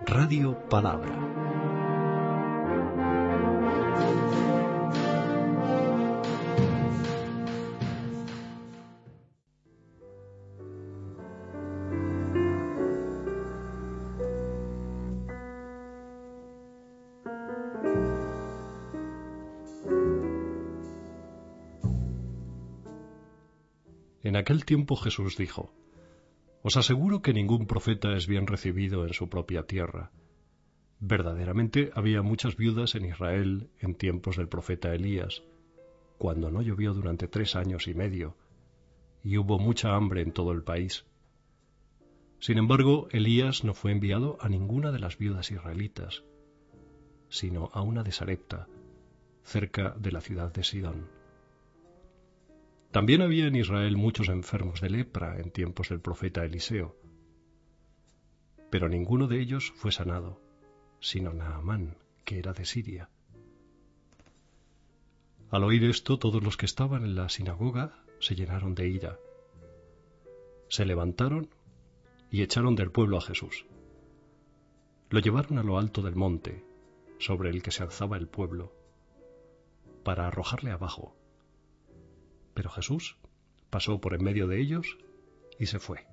Radio Palabra. En aquel tiempo Jesús dijo: Os aseguro que ningún profeta es bien recibido en su propia tierra. Verdaderamente había muchas viudas en Israel en tiempos del profeta Elías, cuando no llovió durante 3 años y medio, y hubo mucha hambre en todo el país. Sin embargo, Elías no fue enviado a ninguna de las viudas israelitas, sino a una de Sarepta, cerca de la ciudad de Sidón. También había en Israel muchos enfermos de lepra en tiempos del profeta Eliseo, pero ninguno de ellos fue sanado, sino Naamán, que era de Siria. Al oír esto, todos los que estaban en la sinagoga se llenaron de ira. Se levantaron y echaron del pueblo a Jesús. Lo llevaron a lo alto del monte, sobre el que se alzaba el pueblo, para arrojarle abajo. Pero Jesús pasó por en medio de ellos y se fue.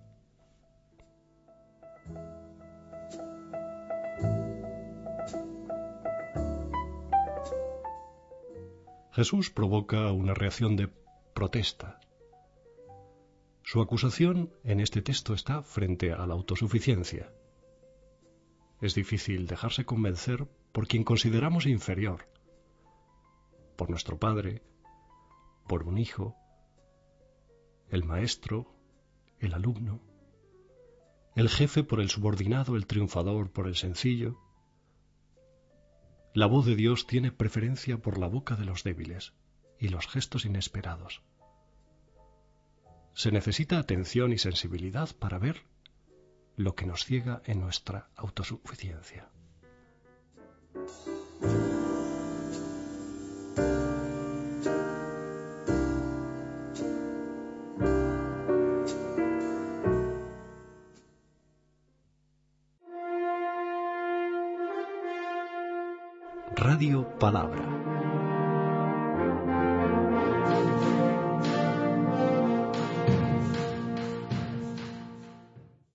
Jesús provoca una reacción de protesta. Su acusación en este texto está frente a la autosuficiencia. Es difícil dejarse convencer por quien consideramos inferior, por nuestro padre, por un hijo, el maestro, el alumno, el jefe por el subordinado, el triunfador por el sencillo. La voz de Dios tiene preferencia por la boca de los débiles y los gestos inesperados. Se necesita atención y sensibilidad para ver lo que nos ciega en nuestra autosuficiencia. Radio Palabra.